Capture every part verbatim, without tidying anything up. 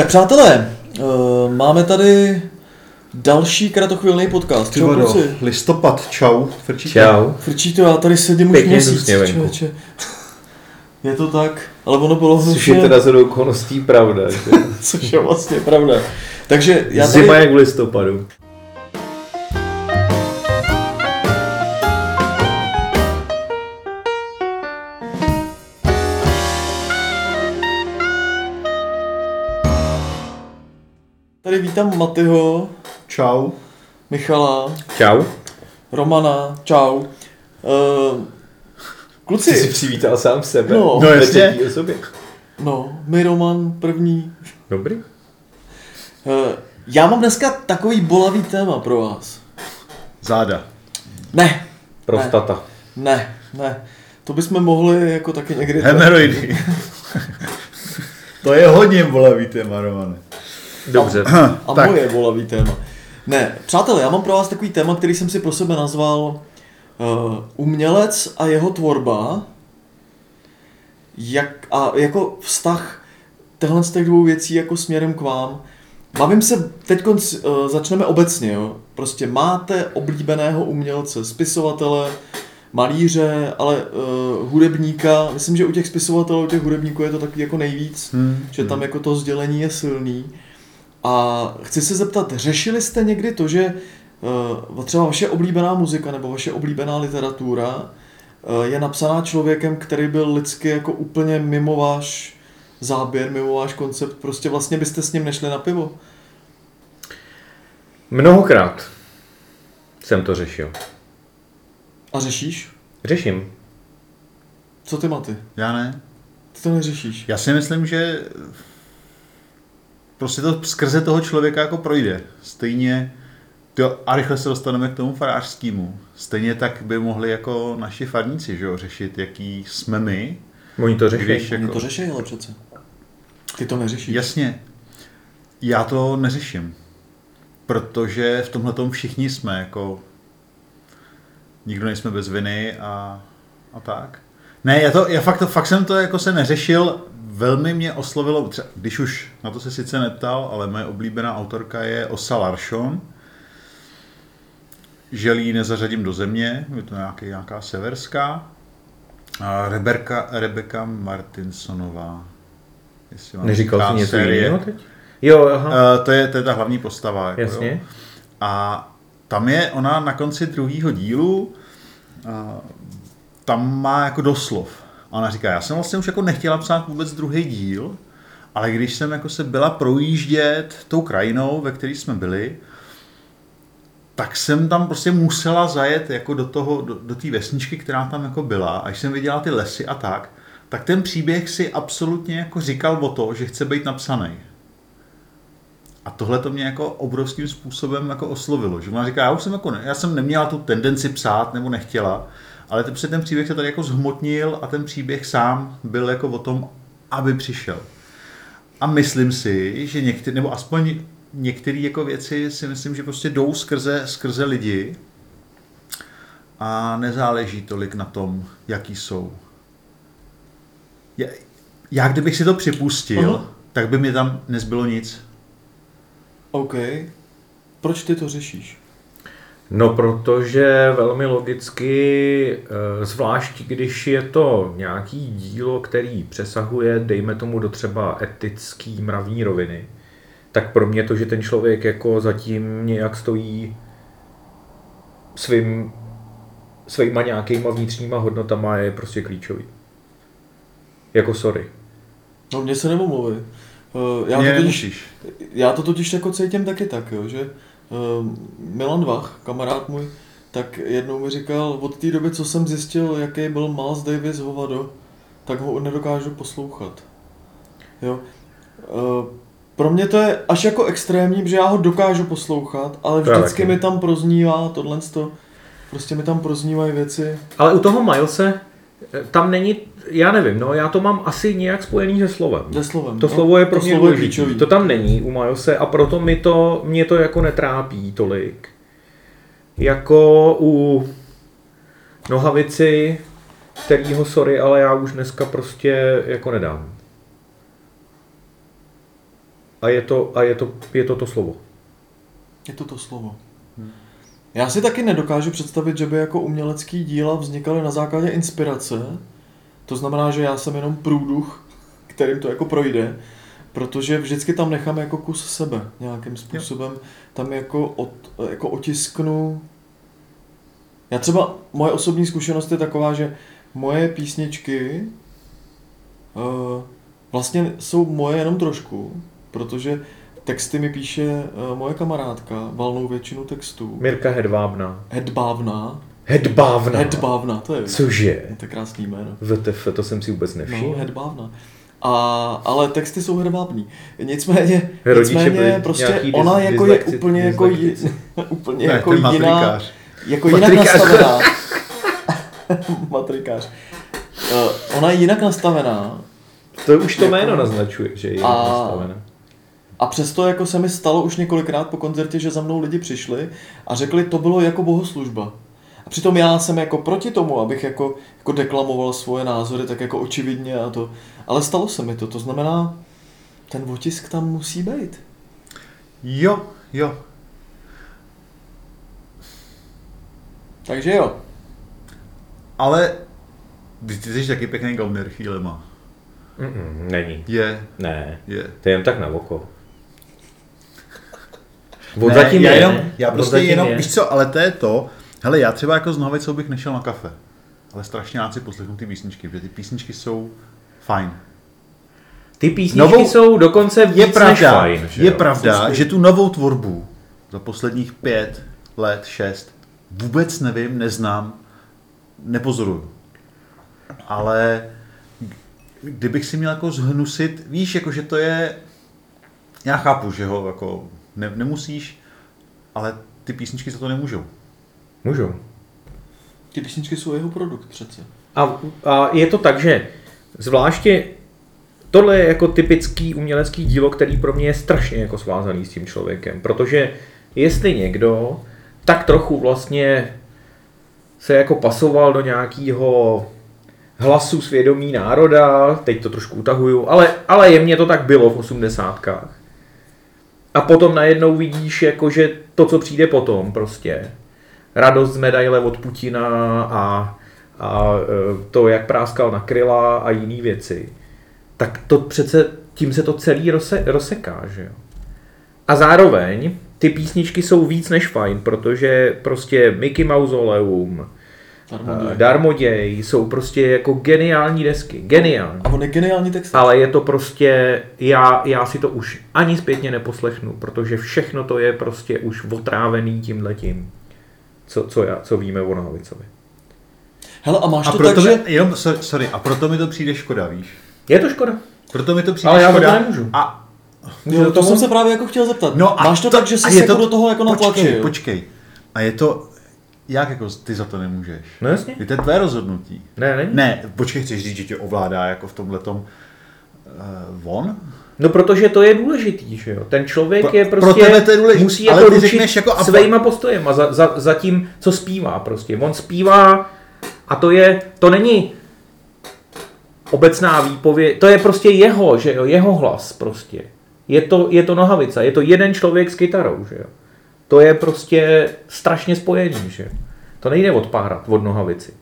Tak přátelé, uh, máme tady další kratochvilný podcast. Čau, kluci. Listopad, čau. Frčíte? Čau. Frčí to, já tady sedím už měsíc, člověče. Je to tak, ale ono bylo hnusně... Což je teda z okolností pravda. Což je vlastně pravda. Takže já tady... Zima jak v listopadu. Tady vítám Matyho. Čau. Michala. Čau. Romana. Čau. Uh, kluci. Ty jsi přivítal sám sebe. No, no jasně. No, my Roman první. Dobrý. Uh, já mám dneska takový bolavý téma pro vás. Záda. Ne. Prostata. Ne, ne. To bychom mohli jako taky někdy... Hemeroidy. To je hodně bolavý téma, Romane. Dobře. A, a moje bolavý téma. Ne, přátelé, já mám pro vás takový téma, který jsem si pro sebe nazval uh, umělec a jeho tvorba. Jak, a jako vztah těchto z těch dvou věcí jako směrem k vám. Bavím se, teď uh, začneme obecně, jo. Prostě máte oblíbeného umělce, spisovatele, malíře, ale uh, hudebníka. Myslím, že u těch spisovatelů, u těch hudebníků je to taky jako nejvíc, hmm. že tam jako to sdělení je silný. A chci se zeptat, řešili jste někdy to, že uh, třeba vaše oblíbená muzika nebo vaše oblíbená literatura uh, je napsaná člověkem, který byl lidsky jako úplně mimo váš záběr, mimo váš koncept, prostě vlastně byste s ním nešli na pivo? Mnohokrát jsem to řešil. A řešíš? Řeším. Co ty, Maty? Já ne. Ty to neřešíš? Já si myslím, že prostě to skrze toho člověka jako projde. Stejně, to, a rychle se dostaneme k tomu farářskému. Stejně tak by mohli jako naši farníci, že jo, řešit, jaký jsme my. Oni to řeší. Když, jako... Oni to řeší, ale přece. Ty to neřešíš. Jasně. Já to neřeším. Protože v tomhletom všichni jsme jako... Nikdo nejsme bez viny a, a tak. Ne, já, to, já fakt, to, fakt jsem to jako se neřešil. Velmi mě oslovilo, třeba, když už na to se sice neptal, ale moje oblíbená autorka je Åsa Larsson. Želí nezařadím do země, je to nějaký, nějaká severská. A Rebecca, Rebecca Martinsonová. Neříkal jsi něco jiného teď? Jo, aha. Uh, to, je, to je ta hlavní postava. Jako, jasně. Jo. A tam je ona na konci druhého dílu, uh, tam má jako doslov. A ona říká, já jsem vlastně už jako nechtěla psát vůbec druhý díl, ale když jsem jako se byla projíždět tou krajinou, ve které jsme byli, tak jsem tam prostě musela zajet jako do toho, do, do té vesničky, která tam jako byla. A když jsem viděla ty lesy a tak, tak ten příběh si absolutně jako říkal o to, že chce být napsaný. A tohle to mě jako obrovským způsobem jako oslovilo. Že ona říká, já už jsem jako, ne, já jsem neměla tu tendenci psát nebo nechtěla, ale ten, ten příběh se tady jako zhmotnil a ten příběh sám byl jako o tom, aby přišel. A myslím si, že některé, nebo aspoň některé jako věci si myslím, že prostě jdou skrze, skrze lidi a nezáleží tolik na tom, jaký jsou. Já, já kdybych si to připustil, uh-huh. tak by mi tam nezbylo nic. OK. Proč ty to řešíš? No, protože velmi logicky, zvlášť když je to nějaký dílo, který přesahuje, dejme tomu, do třeba etický mravní roviny, tak pro mě to, že ten člověk jako zatím nějak stojí svým, svýma nějakýma vnitřníma hodnotama, je prostě klíčový. Jako sorry. No, mně se nemomluví. Já, mě to totiž, já to totiž jako cítím taky tak, jo, že Milan Vach, kamarád můj, tak jednou mi říkal, od té doby, co jsem zjistil, jaký byl Miles Davis hovado, tak ho nedokážu poslouchat. Jo. Pro mě to je až jako extrémní, že já ho dokážu poslouchat, ale vždycky mi tam proznívá tohleto, prostě mi tam proznívají věci. Ale u toho Milese tam není, já nevím, no, já to mám asi nějak spojený se slovem. Se slovem. To no, slovo je pro mě důležitý. To tam není u Milese a proto mi to, mě to jako netrápí tolik. Jako u Nohavici, kterýho sorry, ale já už dneska prostě jako nedám. a je to, a je to, je to to slovo. Je to to slovo. Hmm. Já si taky nedokážu představit, že by jako umělecký díla vznikaly na základě inspirace. To znamená, že já jsem jenom průduch, kterým to jako projde, protože vždycky tam nechám jako kus sebe nějakým způsobem. Jo. Tam jako, od, jako otisknu. Já třeba, moje osobní zkušenost je taková, že moje písničky uh, vlastně jsou moje jenom trošku, protože texty mi píše uh, moje kamarádka, valnou většinu textů. Mirka Hedvábná. Hedbávná. Hedbávná. Hedbávná, to je. Cože? To je krásný jméno. V T F, to jsem si vůbec nevšiml. No, Hedbávná. A, ale texty jsou hedvábní. Nicméně, Rodiče nicméně prostě ona jako je úplně jako, jí, úplně ne, jako jiná, matrikář. jako jinak nastavená. Matrikář. Uh, ona je jinak nastavená. To už to jako, jméno naznačuje, že je jinak a, nastavená. A přesto jako se mi stalo už několikrát po koncertě, že za mnou lidi přišli a řekli, to bylo jako bohoslužba. A přitom já jsem jako proti tomu, abych jako, jako deklamoval svoje názory tak jako očividně a to. Ale stalo se mi to, to znamená, ten otisk tam musí být. Jo, jo. Takže jo. Ale ty jsi taky pěkný gauner chvílema. Mm-mm, není. Je. Ne. Je. To je jen tak na oko. Ne, zatím já, je. jenom, já prostě jenom, je. víš co, ale to je to, hele, já třeba jako z Nohavicou bych nešel na kafe, ale strašně rád si poslechnu ty písničky, protože ty písničky jsou fajn. Ty písničky novou, jsou dokonce víc je pravda, než fajn. Že je jo? pravda, že tu novou tvorbu za posledních pět let, šest, vůbec nevím, neznám, nepozoruju. Ale kdybych si měl jako zhnusit, víš, jako že to je, já chápu, že ho jako ne, nemusíš, ale ty písničky za to nemůžou. Můžou. Ty písničky jsou jeho produkt přece. A, a je to tak, že zvláště tohle je jako typický umělecký dílo, který pro mě je strašně jako svázaný s tím člověkem, protože jestli někdo tak trochu vlastně se jako pasoval do nějakého hlasu svědomí národa, teď to trošku utahuju, ale, ale jemně to tak bylo v osmdesátkách. A potom najednou vidíš, jako, že to, co přijde potom, prostě radost z medaile od Putina a, a to, jak práskal na kryla a jiné věci, tak to přece tím se to celý rose, rozseká, že jo. A zároveň ty písničky jsou víc než fajn, protože prostě Mickey Mausoleum, Darmoděj. Darmoděj jsou prostě jako geniální desky, geniální. A on je geniální text. Ale je to prostě, já, já si to už ani zpětně neposlechnu, protože všechno to je prostě už otrávený tímhletím, co, co, já, co víme o Nohavicovi. Hele, a máš a to proto tak, mi, že... jenom, sorry, a proto mi to přijde škoda, víš? Je to škoda. Proto mi to přijde ale škoda. Ale já to nemůžu. A Jo, to, to jsem se právě jako chtěl zeptat. No máš to, to tak, že jsi se to, do toho jako natlačil? Počkej, počkej. A je to, jak jako ty za to nemůžeš? No jasně. Je to tvé rozhodnutí. Ne, ne. Ne, počkej, chceš říct, že tě ovládá jako v tomhletom uh, on? No protože to je důležitý, že jo. Ten člověk pro, je prostě, pro tebe to je důležitý, musí ale jako ty ručit řekneš jako svejma postojema za, za, za tím, co zpívá prostě. On zpívá a to je, to není obecná výpověď, to je prostě jeho, že jo, jeho hlas prostě. Je to, je to Nohavica, je to jeden člověk s kytarou, že jo. To je prostě strašně spojený, že jo. To nejde odpárat od Nohavici.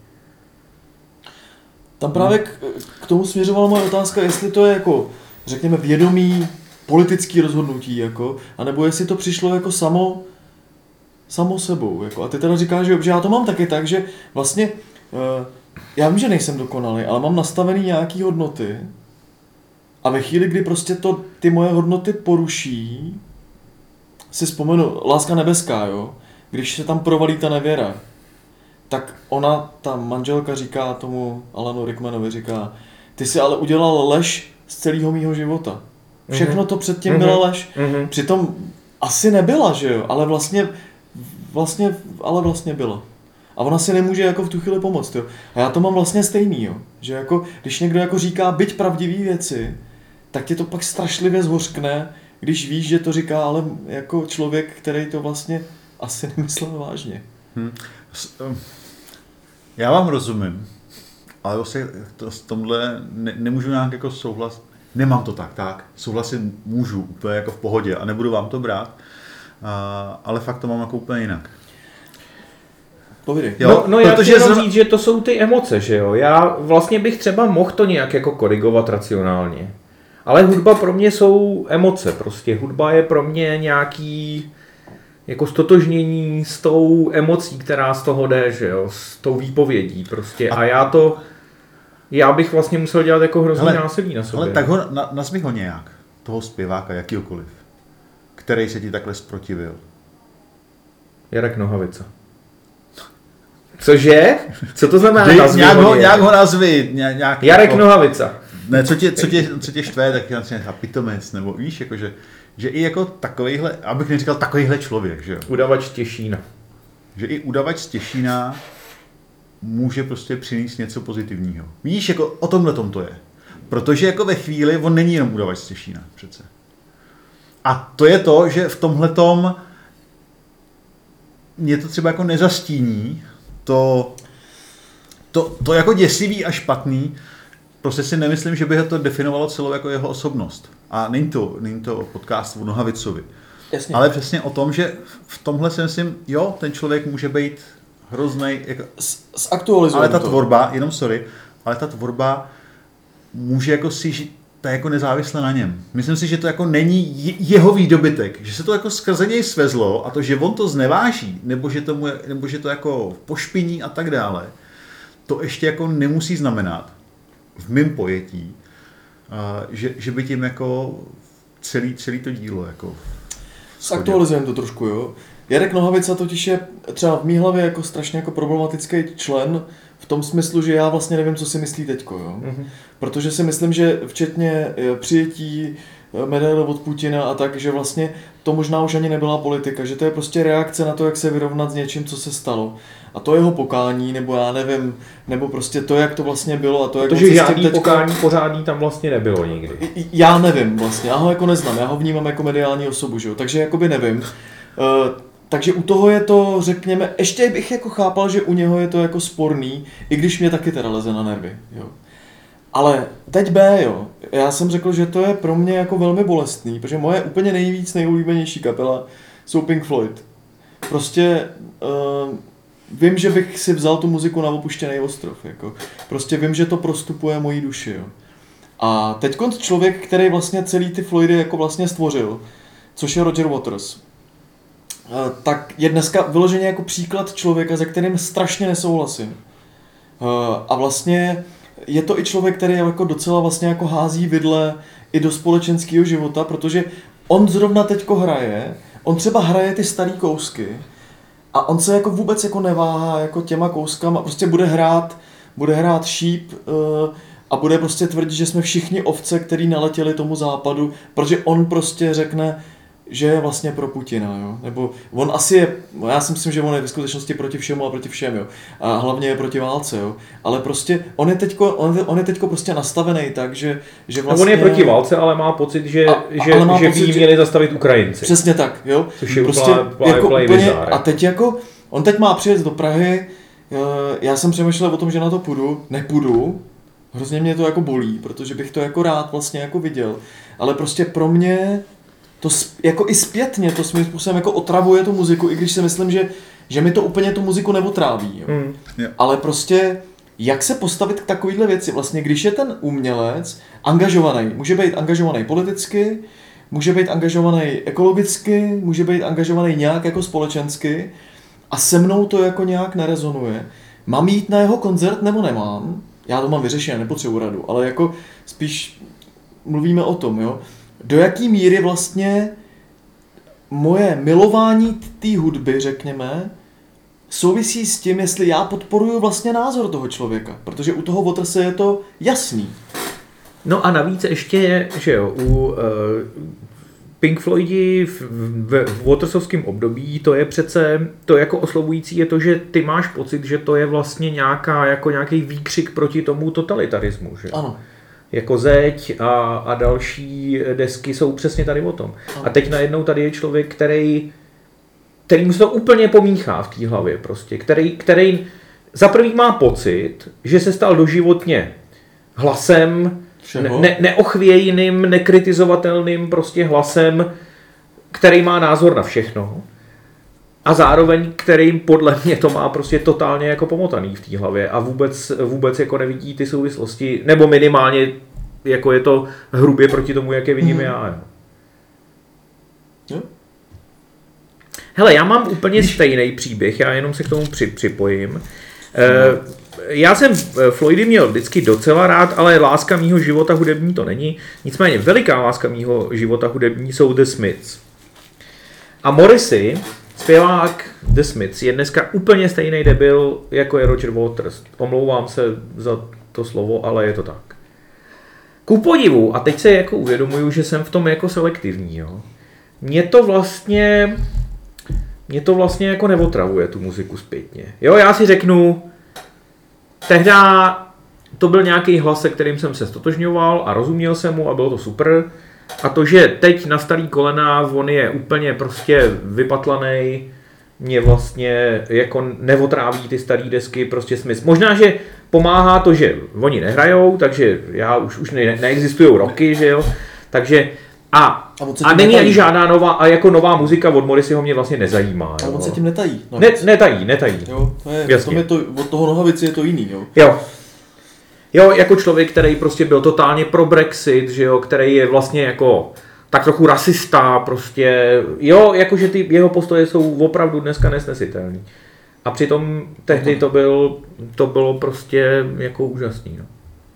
Tam právě k, k tomu směřovala moje otázka, jestli to je jako, řekněme, vědomý politický rozhodnutí, jako, anebo jestli to přišlo jako samo, samo sebou. Jako. A ty teda říkáš, že, že já to mám taky tak, že vlastně, uh, já vím, že nejsem dokonalý, ale mám nastavený nějaký hodnoty a ve chvíli, kdy prostě to ty moje hodnoty poruší, si vzpomenu, Láska nebeská, jo, když se tam provalí ta nevěra, tak ona, ta manželka říká tomu Alanu Rickmanovi, říká, ty si ale udělal lež z celého mýho života. Všechno to předtím mm-hmm. byla lež. Mm-hmm. Přitom asi nebyla, že jo, ale vlastně, vlastně, ale vlastně byla. A ona si nemůže jako v tu chvíli pomoct, jo. A já to mám vlastně stejný, jo. Že jako, když někdo jako říká byť pravdivý věci, tak tě to pak strašlivě zhořkne, když víš, že to říká ale jako člověk, který to vlastně asi nemyslel vážně. Hmm. Já vám rozumím, ale vlastně to, s tomhle ne, nemůžu nějak jako souhlasit. nemám to tak, tak, souhlasím, můžu, úplně jako v pohodě a nebudu vám to brát, a, ale fakt to mám jako úplně jinak. Povídej. Jo, no, no já chci jenom zrovna... říct, že to jsou ty emoce, že jo. Já vlastně bych třeba mohl to nějak jako korigovat racionálně. Ale hudba pro mě jsou emoce, prostě hudba je pro mě nějaký jako stotožnění s tou emocí, která z toho jde, že jo, s tou výpovědí prostě. A já to, já bych vlastně musel dělat jako hrozný hele, násilí na sobě. Ale tak ho, na, nazvi ho nějak, toho zpěváka, jakýkoliv, který se ti takhle zprotivil. Jarek Nohavica. Cože? Co to znamená nazvi nějak ho, ho, nějak ho nazvi. Nějak, Jarek jako, Nohavica. Ne, co tě, co tě, co tě štve, tak je třeba pitomec, nebo víš, jakože, že i jako takovejhle, abych neříkal takovejhle člověk, že jo. Udavač Těšína. Že i udavač z Těšína může prostě přinést něco pozitivního. Víš, jako o tomhle tom to je. Protože jako ve chvíli on není jenom udavač z Těšína přece. A to je to, že v tomhletom mě to třeba jako nezastíní, to, to, to jako děsivý a špatný, prostě si nemyslím, že by to definovalo celou jako jeho osobnost. A není to, není to podcast o Nohavicovi. Jasně. Ale přesně o tom, že v tomhle si myslím, jo, ten člověk může být hroznej, jako, ale ta to. tvorba, jenom sorry, ale ta tvorba může jako si žít, to je jako nezávisle na něm. Myslím si, že to jako není jeho výdobytek, že se to jako skrze něj svezlo a to, že on to zneváží, nebo že, tomu, nebo že to jako pošpiní a tak dále, to ještě jako nemusí znamenat v mém pojetí, že, že by tím jako celý, celý to dílo jako zaktualizujeme to trošku, jo. Jarek Nohavica totiž je třeba v mý hlavě jako strašně jako problematický člen v tom smyslu, že já vlastně nevím, co si myslí teďko, jo. Mm-hmm. Protože si myslím, že včetně přijetí medaile od Putina a tak, že vlastně to možná už ani nebyla politika, že to je prostě reakce na to, jak se vyrovnat s něčím, co se stalo. A to jeho pokání, nebo já nevím, nebo prostě to, jak to vlastně bylo a to, jak... Protože žádný teďka... pokání pořádný tam vlastně nebylo nikdy. Já nevím vlastně, já ho jako neznám, já ho vnímám jako mediální osobu, že jo, takže jakoby nevím. Uh, takže u toho je to, řekněme, ještě bych jako chápal, že u něho je to jako sporný, i když mě taky teda leze na nervy, jo. Ale teď B, jo, já jsem řekl, že to je pro mě jako velmi bolestný, protože moje úplně nejvíc nejoblíbenější kapela jsou Pink Floyd. Prostě uh, vím, že bych si vzal tu muziku na opuštěný ostrov, jako. Prostě vím, že to prostupuje mojí duši, jo. A teďkon člověk, který vlastně celý ty Floydy jako vlastně stvořil, což je Roger Waters, uh, tak je dneska vyloženě jako příklad člověka, se kterým strašně nesouhlasím. Uh, a vlastně je to i člověk, který jako docela vlastně jako hází vidle i do společenského života, protože on zrovna teďko hraje, on třeba hraje ty starý kousky a on se jako vůbec jako neváhá jako těma kouskama, prostě bude hrát, bude hrát Sheep uh, a bude prostě tvrdit, že jsme všichni ovce, který naletěli tomu západu, protože on prostě řekne, že je vlastně pro Putina, jo, nebo on asi je, já si myslím, že on je ve skutečnosti proti všemu a proti všem, jo, a hlavně je proti válce, jo, ale prostě on je teďko, on, on je teďko prostě nastavený tak, že, že vlastně... No on je proti válce, ale má pocit, že, a, že, má že pocit, by jí měli zastavit Ukrajinci. Přesně tak, jo. Což je prostě úplná, jako úplný úplně, bizár. a teď jako, on teď má přijet do Prahy, já jsem přemýšlel o tom, že na to půjdu, nepůjdu, hrozně mě to jako bolí, protože bych to jako rád vlastně jako viděl, ale prostě pro mě to jako i zpětně to svým způsobem jako otravuje tu muziku, i když si myslím, že, že mi to úplně tu muziku neotráví. Jo. Mm, yeah. Ale prostě jak se postavit k takovýhle věci? Vlastně když je ten umělec angažovaný, může být angažovaný politicky, může být angažovaný ekologicky, může být angažovaný nějak jako společensky a se mnou to jako nějak nerezonuje. Mám jít na jeho koncert nebo nemám? Já to mám vyřešené, nepotřebuji radu, ale jako spíš mluvíme o tom, jo. Do jaký míry vlastně moje milování té hudby, řekněme, souvisí s tím, jestli já podporuju vlastně názor toho člověka, protože u toho Waterse je to jasný. No a navíc ještě je, že jo, u uh, Pink Floydi v, v, v Watersovském období to je přece, to jako oslovující je to, že ty máš pocit, že to je vlastně nějaká, jako nějaký výkřik proti tomu totalitarismu, že? Ano. Jako Zeď a, a další desky jsou přesně tady o tom. Ano. A teď najednou tady je člověk, který, který mu se to úplně pomíchá v té hlavě prostě, který, který za prvý má pocit, že se stal doživotně hlasem všeho. Ne, neochvějným, nekritizovatelným prostě hlasem, který má názor na všechno. A zároveň, kterým podle mě to má prostě totálně jako pomotaný v té hlavě a vůbec, vůbec jako nevidí ty souvislosti, nebo minimálně jako je to hrubě proti tomu, jak je vidím mm. já. Jo. Jo. Hele, já mám úplně stejný příběh, já jenom se k tomu při, připojím. Mm. Já jsem Floydy měl vždycky docela rád, ale láska mýho života hudební to není. Nicméně veliká láska mýho života hudební jsou The Smiths. A Morrissey, zpěvák The Smiths, je dneska úplně stejný debil, jako je Roger Waters. Omlouvám se za to slovo, ale je to tak. Ku podivu, a teď se jako uvědomuju, že jsem v tom jako selektivní, jo. Mě to vlastně, mě to vlastně jako neotravuje tu muziku zpětně. Jo, já si řeknu, tehda to byl nějaký hlas, se kterým jsem se stotožňoval a rozuměl jsem mu a bylo to super. A to, že teď na starý kolena on je úplně prostě vypatlanej, mě vlastně jako neotráví ty starý desky, prostě smysl. Možná, že pomáhá to, že oni nehrajou, takže já už, už ne, neexistujou roky, že jo, takže a, a, a není netají. Ani žádná nová, a jako nová muzika od Morrisseyho mě vlastně nezajímá. A on se tím netají. Ne, netají, netají. Jo, to je, to je to, od toho Nohavici je to jiný, jo. Jo. Jo, jako člověk, který prostě byl totálně pro Brexit, že jo, který je vlastně jako tak trochu rasista, prostě, jo, jakože ty jeho postoje jsou opravdu dneska nesnesitelný. A přitom tehdy to, byl, to bylo prostě jako úžasný, no.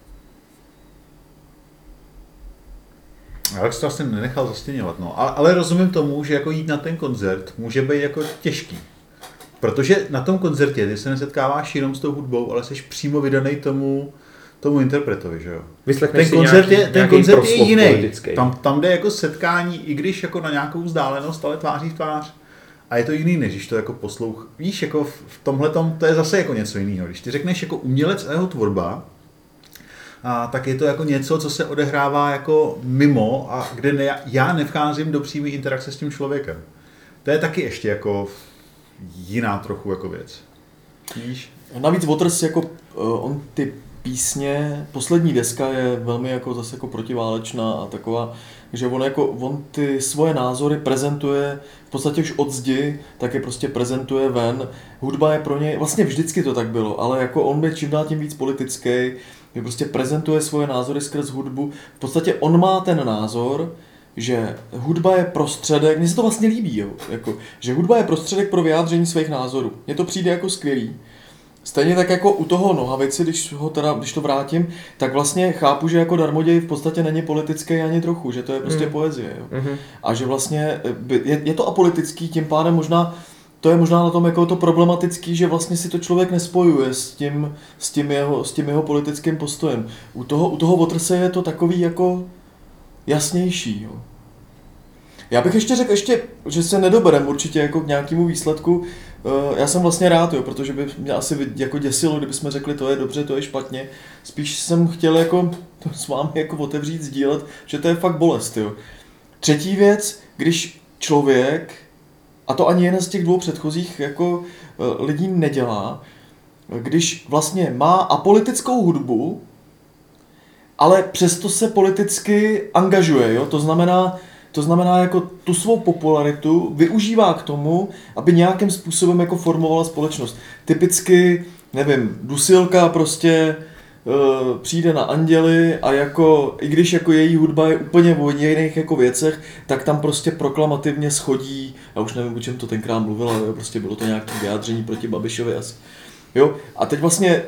Já bych to vlastně nenechal zastěňovat, no. Ale, ale rozumím tomu, že jako jít na ten koncert může být jako těžký. Protože na tom koncertě ty se nesetkáváš jenom s tou hudbou, ale jsi přímo vydaný tomu tomu interpretovi, že jo. Vyslechneš ten koncert nějaký, je, ten koncert je jiný. Politický. Tam, tam jde jako setkání, i když jako na nějakou vzdálenost, ale tváří v tvář. A je to jiný, než když to jako poslouch. Víš, jako v tomhletom, to je zase jako něco jiného. Když ty řekneš jako umělec a jeho tvorba, a tak je to jako něco, co se odehrává jako mimo a kde ne, já nevcházím do přímé interakce s tím člověkem. To je taky ještě jako jiná trochu jako věc. Víš? Navíc Waters jako on ty písně, poslední deska je velmi jako zase jako protiválečná a taková, že on jako, on ty svoje názory prezentuje v podstatě už od zdi, tak je prostě prezentuje ven. Hudba je pro něj, vlastně vždycky to tak bylo, ale jako on je čím dál tím víc politický, že prostě prezentuje svoje názory skrz hudbu. V podstatě on má ten názor, že hudba je prostředek, mně se to vlastně líbí, jo, jako, že hudba je prostředek pro vyjádření svých názorů. Mně to přijde jako skvělý. Stejně tak jako u toho Nohavici, když, ho teda, když to vrátím, tak vlastně chápu, že jako Darmoděj v podstatě není politický ani trochu, že to je prostě mm. poezie. Jo. Mm-hmm. A že vlastně je, je to apolitický, tím pádem možná, to je možná na tom jako to problematický, že vlastně si to člověk nespojuje s tím, s tím, jeho, s tím jeho politickým postojem. U toho, u toho Waterse je to takový jako jasnější. Jo. Já bych ještě řekl, ještě, že se nedoberem určitě jako k nějakému výsledku. Já jsem vlastně rád, jo, protože by mě asi jako děsilo, kdybychom řekli, to je dobře, to je špatně. Spíš jsem chtěl jako to s vámi jako otevřít, sdílet, že to je fakt bolest. Jo. Třetí věc, když člověk, a to ani jeden z těch dvou předchozích jako lidí nedělá, když vlastně má apolitickou hudbu, ale přesto se politicky angažuje, jo, to znamená, To znamená, jako tu svou popularitu využívá k tomu, aby nějakým způsobem jako formovala společnost. Typicky, nevím, Dusilka prostě e, přijde na Anděly a jako, i když jako její hudba je úplně o jiných jako věcech, tak tam prostě proklamativně schodí, já už nevím, o čem to tenkrát mluvila, jo, prostě bylo to nějaké vyjádření proti Babišovi asi. Jo? A teď vlastně e,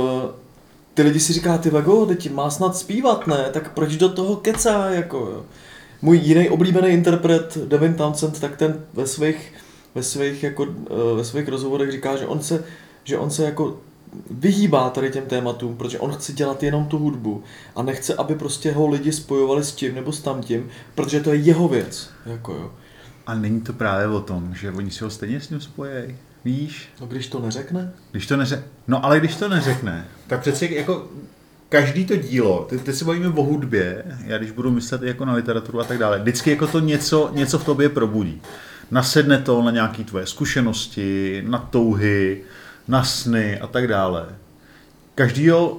ty lidi si říká, ty vago, teď má snad zpívat, ne? Tak proč do toho kecá, jako jo? Můj jiný oblíbený interpret Devin Townsend, tak ten ve svých, ve svých, jako, ve svých rozhovorech říká, že on se, že on se jako vyhýbá tady těm tématům, protože on chce dělat jenom tu hudbu a nechce, aby prostě ho lidi spojovali s tím nebo s tamtím, protože to je jeho věc. Jako jo. A není to právě o tom, že oni si ho stejně s ním spojí, víš? No když to neřekne? Když to neřekne, no ale když to neřekne, tak přeci jako každý to dílo, teď, teď se bavíme o hudbě, já když budu myslet jako na literaturu a tak dále, vždycky jako to něco, něco v tobě probudí. Nasedne to na nějaké tvoje zkušenosti, na touhy, na sny a tak dále. Každýho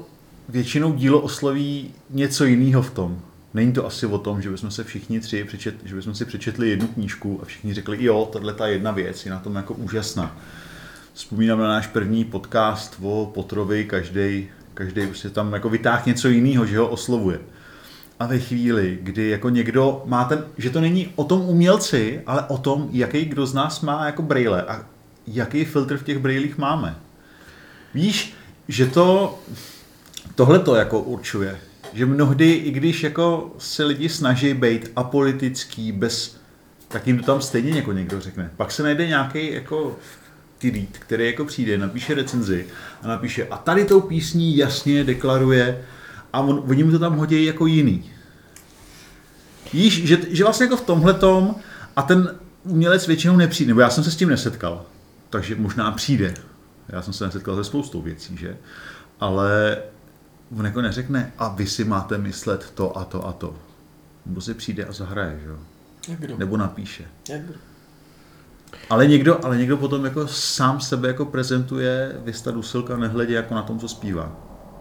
většinou dílo osloví něco jiného v tom. Není to asi o tom, že bychom se všichni tři přečet, že bychom si přečetli jednu knížku a všichni řekli, jo, tahle ta jedna věc je na tom jako úžasná. Vzpomínám na náš první podcast o Potrovi, každý každý prostě tam jako vytáhne něco jiného, že ho oslovuje. A ve chvíli, kdy jako někdo má ten, že to není o tom umělci, ale o tom, jaký kdo z nás má jako brejle a jaký filtr v těch brejlích máme. Víš, že to tohle to jako určuje. Že mnohdy, i když jako se lidi snaží být apolitický, bez, tak jim to tam stejně jako někdo řekne. Pak se najde nějaký jako tyrít, který jako přijde, napíše recenzi a napíše a tady tou písní jasně deklaruje a on, oni mu to tam hodí jako jiný. Víš, že, že vlastně jako v tomhletom a ten umělec většinou nepřijde, nebo já jsem se s tím nesetkal, takže možná přijde. Já jsem se nesetkal se spoustou věcí, že? Ale on jako neřekne a vy si máte myslet to a to a to. Nebo si přijde a zahraje, že jo? Jak kdo? Nebo napíše. Jak kdo? Ale někdo, ale někdo potom jako sám sebe jako prezentuje Vysta Dusilka nehledě jako na tom, co zpívá.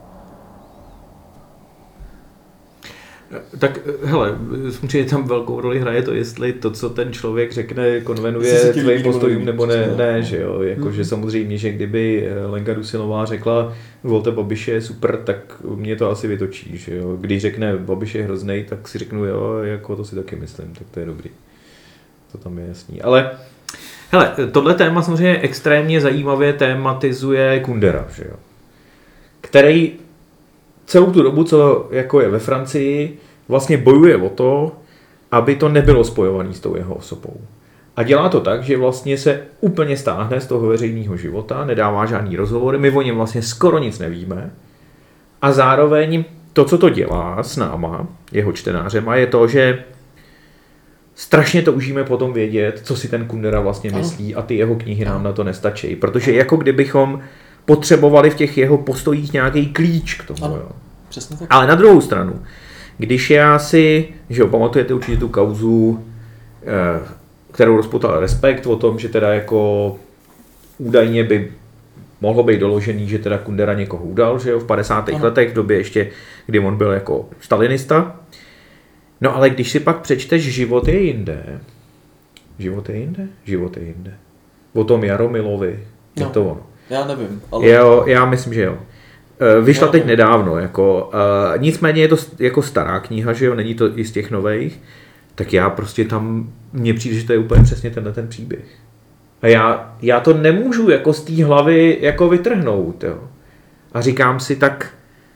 Tak hele, samozřejmě tam velkou roli hraje to, jestli to, co ten člověk řekne, konvenuje tvým postojům nebo ne, ne, že jo. Jakože hmm. samozřejmě, že kdyby Lenka Dusilová řekla volte Babiše je super, tak mě to asi vytočí, že jo. Když řekne Babiš je hroznej, tak si řeknu jo, jako to si taky myslím, tak to je dobrý. To tam je jasný. Ale hele, tohle téma samozřejmě extrémně zajímavě tématizuje Kundera, že jo. Který celou tu dobu, co jako je ve Francii, vlastně bojuje o to, aby to nebylo spojované s tou jeho osobou. A dělá to tak, že vlastně se úplně stáhne z toho veřejného života, nedává žádný rozhovory, my o něm vlastně skoro nic nevíme. A zároveň to, co to dělá s náma, jeho čtenářema, je to, že strašně toužíme potom vědět, co si ten Kundera vlastně myslí a ty jeho knihy nám na to nestačí. Protože jako kdybychom potřebovali v těch jeho postojích nějaký klíč k tomu. Ano, jo. přesně tak. Ale na druhou stranu, když já si, že jo, pamatujete určitě tu kauzu, kterou rozpoutal Respekt o tom, že teda jako údajně by mohlo být doložený, že teda Kundera někoho udal, že jo, v padesátých ano. letech, v době ještě, kdy on byl jako stalinista. No ale když si pak přečteš Život je jinde, Život je jinde? Život je jinde. O tom Jaromilovi, je no. to ono. Já nevím, ale... Jo, já myslím, že jo. Vyšla teď nedávno, jako, uh, nicméně je to jako stará kniha, že jo, není to i z těch novejch, tak já prostě tam, mně přijde, že to je úplně přesně tenhle ten příběh. A já, já to nemůžu jako z té hlavy jako vytrhnout, jo. A říkám si tak,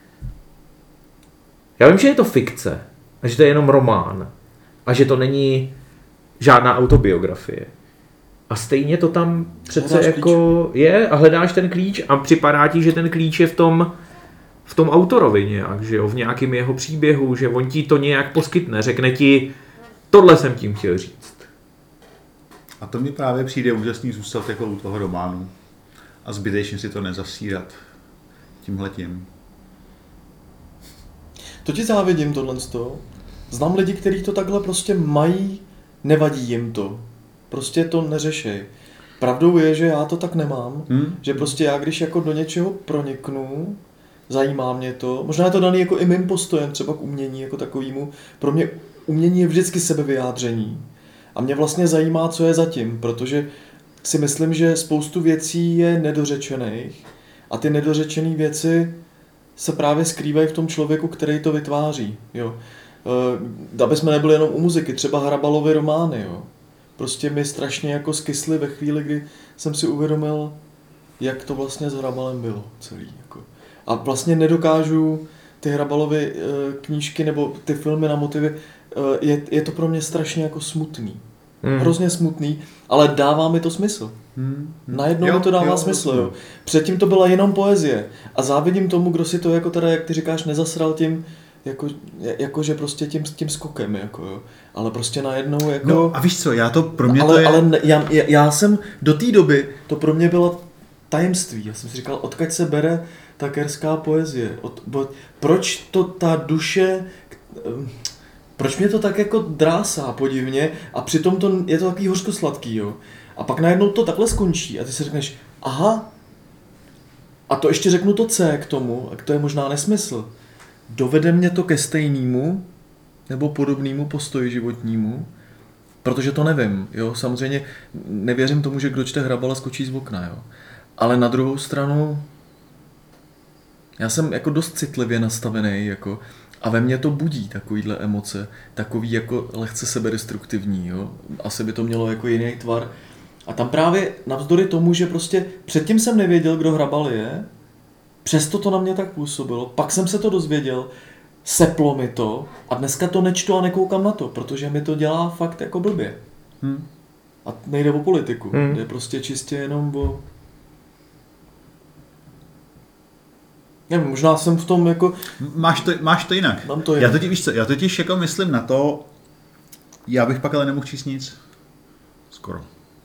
já vím, že je to fikce, a že to je jenom román, a že to není žádná autobiografie. A stejně to tam přece hledáš jako klíč. Je a hledáš ten klíč a připadá ti, že ten klíč je v tom, v tom autorovi nějak, že jo, v nějakém jeho příběhu, že on ti to nějak poskytne, řekne ti, tohle jsem tím chtěl říct. A to mi právě přijde úžasný zůstat jako u toho románu a zbytečně si to nezasírat tímhletím. To ti závidím tohle z toho. Znám lidi, kteří to takhle prostě mají, nevadí jim to. Prostě to neřešej. Pravdou je, že já to tak nemám, hmm. že prostě já, když jako do něčeho proniknu, zajímá mě to, možná je to daný jako i mým postojem třeba k umění jako takovému, pro mě umění je vždycky sebevyjádření a mě vlastně zajímá, co je zatím, protože si myslím, že spoustu věcí je nedořečených a ty nedořečené věci se právě skrývají v tom člověku, který to vytváří. Jo. E, aby jsme nebyli jenom u muziky, třeba Hrabalovy romány, jo. Prostě mi strašně jako skysly ve chvíli, kdy jsem si uvědomil, jak to vlastně s Hrabalem bylo celý. Jako. A vlastně nedokážu ty Hrabalovy e, knížky nebo ty filmy na motivy, e, je, je to pro mě strašně jako smutný. Hmm. Hrozně smutný, ale dává mi to smysl. Hmm. Najednou jo, mi to dává jo, smysl. Jo. Předtím to byla jenom poezie. A závidím tomu, kdo si to jako teda, jak ty říkáš, nezasral tím, jako, jako že prostě tím, tím skokem, jako jo. Ale prostě najednou jako... No a víš co, já to pro mě ale, to je... Ale ne, já, já jsem do té doby, to pro mě bylo tajemství. Já jsem si říkal, odkud se bere ta kerská poezie. Od, bo, proč to ta duše... Proč mě to tak jako drásá podivně a přitom to, je to takový hořkosladký, jo. A pak najednou to takhle skončí a ty si řekneš, aha, a to ještě řeknu to C k tomu, a to je možná nesmysl. Dovede mě to ke stejnému nebo podobnému postoji životnímu, protože to nevím. Jo? Samozřejmě nevěřím tomu, že kdo čte Hrabala skočí z okna. Jo? Ale na druhou stranu já jsem jako dost citlivě nastavený jako, a ve mně to budí takovýhle emoce, takový jako lehce sebedestruktivní. Jo? Asi by to mělo jako jiný tvar. A tam právě navzdory tomu, že prostě předtím jsem nevěděl, kdo Hrabal je, přesto to na mě tak působilo, pak jsem se to dozvěděl, seplo mi to a dneska to nečtu a nekoukám na to, protože mi to dělá fakt jako blbě. Hmm. A nejde o politiku, hmm. jde prostě čistě jenom o... Nevím, možná jsem v tom jako... Máš to, máš to jinak. Mám to jinak. Já totiž, víš co, já totiž jako myslím na to, já bych pak ale nemohl číst nic. Skoro.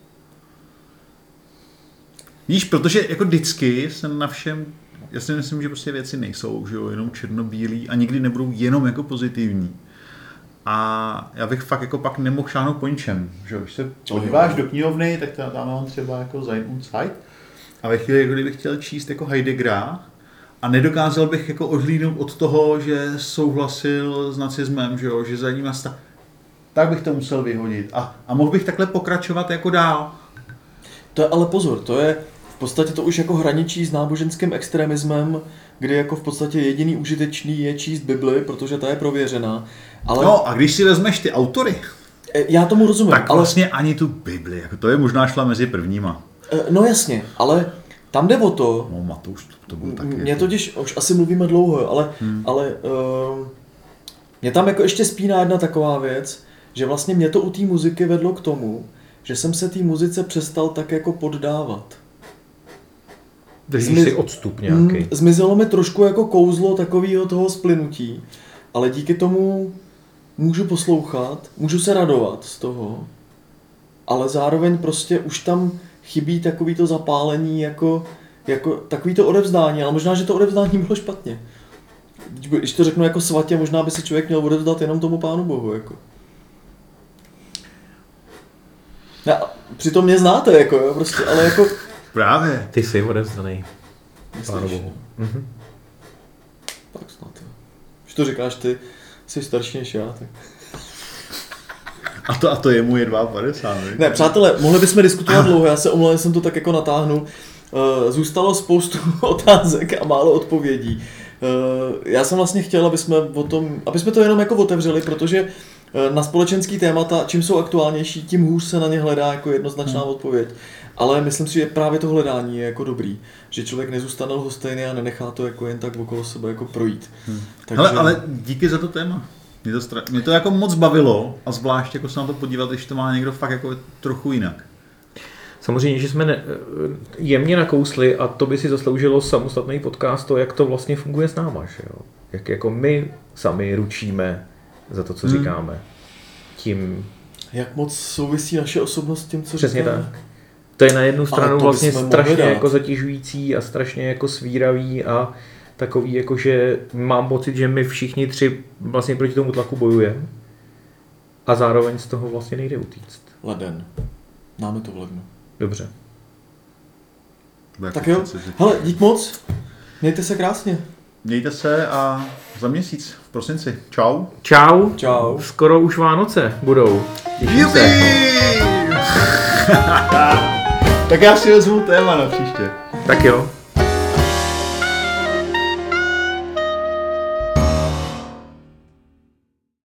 Víš, protože jako vždycky jsem na všem, já si myslím, že prostě věci nejsou, že jo, jenom černobílý a nikdy nebudou jenom jako pozitivní. A já bych fakt jako pak nemohl šáhnout po ničem, že jo, když se podíváš do knihovny, tak tam mám třeba jako Sein und Zeit a ve chvíli, kdybych chtěl číst jako Heideggera a nedokázal bych jako odhlídnout od toho, že souhlasil s nacismem, že jo, že za ním nastá, tak bych to musel vyhodit a, a mohl bych takhle pokračovat jako dál. To je ale pozor, to je v podstatě to už jako hraničí s náboženským extremismem, kdy jako v podstatě jediný užitečný je číst Bibli, protože ta je prověřená. Ale... No a když si vezmeš ty autory, já tomu rozumím, tak ale... vlastně ani tu Bibli, jako to je možná šla mezi prvníma. No jasně, ale tam jde o to... No Matouš, to, to byl taky... Mě totiž, už asi mluvíme dlouho, ale, hmm. ale uh, mě tam jako ještě spíná jedna taková věc, že vlastně mě to u té muziky vedlo k tomu, že jsem se té muzice přestal tak jako poddávat. Držíš si odstup nějaký. Mm, zmizelo mi trošku jako kouzlo takového toho splynutí, ale díky tomu můžu poslouchat, můžu se radovat z toho, ale zároveň prostě už tam chybí takový to zapálení, jako, jako takový to odevzdání, ale možná, že to odevzdání bylo špatně. Když to řeknu jako svatě, možná by se člověk měl odevzdat jenom tomu Pánu Bohu. Jako. Ja, přitom mě znáte, jako, jo, prostě, ale jako... Právě. Ty jsi odevzdaný Pánu Bohu. Mhm. Tak snad, jo. Když to říkáš ty, jsi starší než já, tak... A to, a to je mu je padesát dva. Ne, přátelé, mohli bychom diskutovat dlouho, já se omlouvám, jsem to tak jako natáhnul. Zůstalo spoustu otázek a málo odpovědí. Já jsem vlastně chtěl, aby jsme, o tom, aby jsme to jenom jako otevřeli, protože na společenský témata, čím jsou aktuálnější, tím hůř se na ně hledá jako jednoznačná hmm. odpověď. Ale myslím si, že právě to hledání je jako dobrý, že člověk nezůstane lhostejný a nenechá to jako jen tak okolo sebe jako projít. Hmm. Takže... Hele, ale díky za to téma. Mě to, stra... Mě to jako moc bavilo a zvlášť jako se na to podívat, když to má někdo fakt jako trochu jinak. Samozřejmě, že jsme ne, jemně nakousli a to by si zasloužilo samostatný podcast, to, jak to vlastně funguje s náma. Že jo? Jak jako my sami ručíme za to, co hmm. říkáme. Tím... Jak moc souvisí naše osobnost s tím, co Přesně říkáme? tak. To je na jednu stranu vlastně strašně dát. jako zatěžující a strašně jako svíravý a takový, jako že mám pocit, že my všichni tři vlastně proti tomu tlaku bojujeme a zároveň z toho vlastně nejde utíct. Leden. Máme to v lednu. Dobře. Tak jo, hele, dík moc. Mějte se krásně. Mějte se a za měsíc v prosinci. Čau. Čau. Čau. Skoro už Vánoce budou. Těším se. Tak já si vezmu téma na příště. Tak jo.